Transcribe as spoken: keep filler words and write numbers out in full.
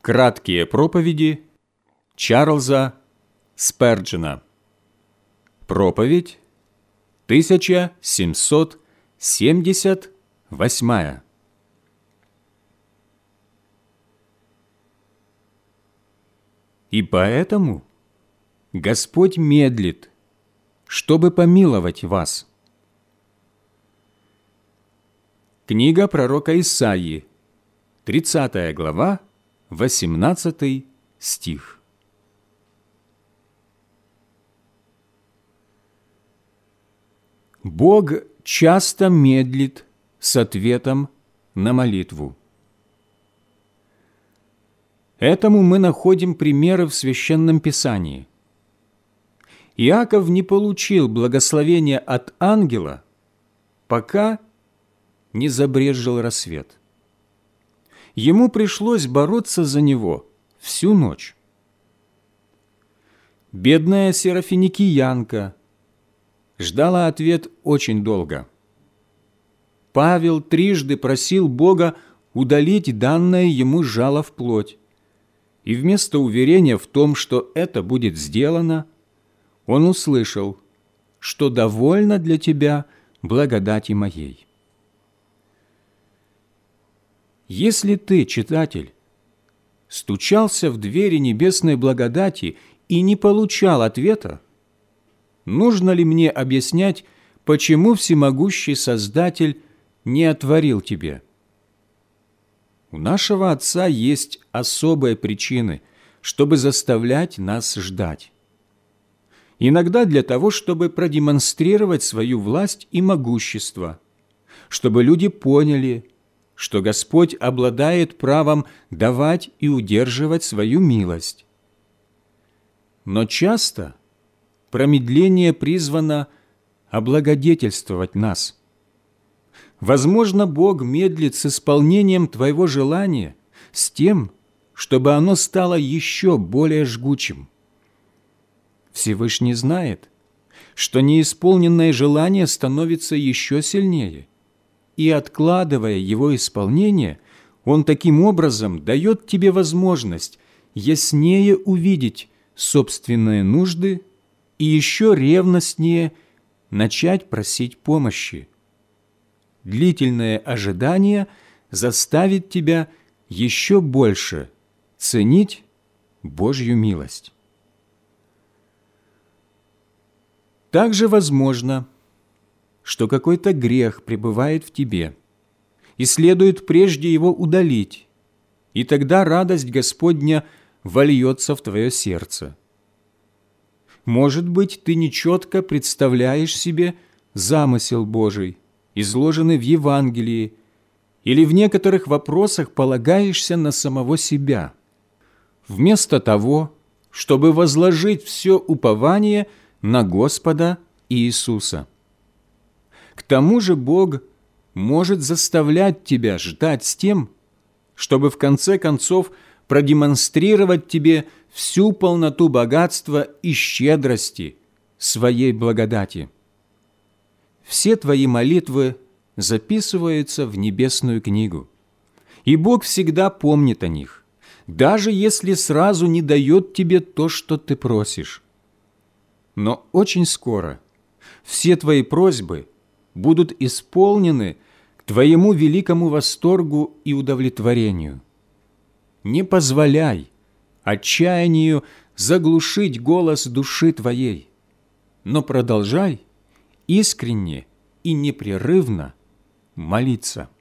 Краткие проповеди Чарльза Сперджена. Проповедь тысяча семьсот семьдесят восьмая. И поэтому Господь медлит, чтобы помиловать вас. Книга пророка Исаии, тридцатая глава, восемнадцатый стих. Бог часто медлит с ответом на молитву. Этому мы находим примеры в Священном Писании. Иаков не получил благословения от ангела, пока не забрезжил рассвет. Ему пришлось бороться за него всю ночь. Бедная серафиникиянка ждала ответ очень долго. Павел трижды просил Бога удалить данное ему жало в плоть, и вместо уверения в том, что это будет сделано, он услышал, что довольно для тебя благодати моей. Если ты, читатель, стучался в двери небесной благодати и не получал ответа, нужно ли мне объяснять, почему всемогущий Создатель не отворил тебе? У нашего Отца есть особые причины, чтобы заставлять нас ждать. Иногда для того, чтобы продемонстрировать свою власть и могущество, чтобы люди поняли, что Господь обладает правом давать и удерживать свою милость. Но часто промедление призвано облагодетельствовать нас. Возможно, Бог медлит с исполнением твоего желания с тем, чтобы оно стало еще более жгучим. Всевышний знает, что неисполненное желание становится еще сильнее, и, откладывая его исполнение, Он таким образом дает тебе возможность яснее увидеть собственные нужды и еще ревностнее начать просить помощи. Длительное ожидание заставит тебя еще больше ценить Божью милость. Также возможно, что какой-то грех пребывает в тебе, и следует прежде его удалить, и тогда радость Господня вольется в твое сердце. Может быть, ты нечетко представляешь себе замысел Божий, изложенный в Евангелии, или в некоторых вопросах полагаешься на самого себя, вместо того, чтобы возложить все упование на Господа Иисуса. К тому же Бог может заставлять тебя ждать с тем, чтобы в конце концов продемонстрировать тебе всю полноту богатства и щедрости своей благодати. Все твои молитвы записываются в небесную книгу, и Бог всегда помнит о них, даже если сразу не дает тебе то, что ты просишь. Но очень скоро все твои просьбы будут исполнены к твоему великому восторгу и удовлетворению. Не позволяй отчаянию заглушить голос души твоей, но продолжай искренне и непрерывно молиться.